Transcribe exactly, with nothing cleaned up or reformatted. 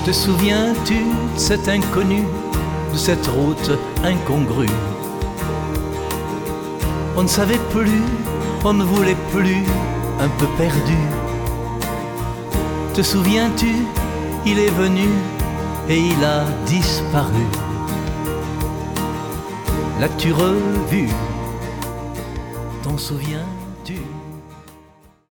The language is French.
Te souviens-tu de cet inconnu, de cette route incongrue? On ne savait plus, on ne voulait plus, un peu perdu. Te souviens-tu, il est venu et il a disparu. L'as-tu revu? T'en souviens?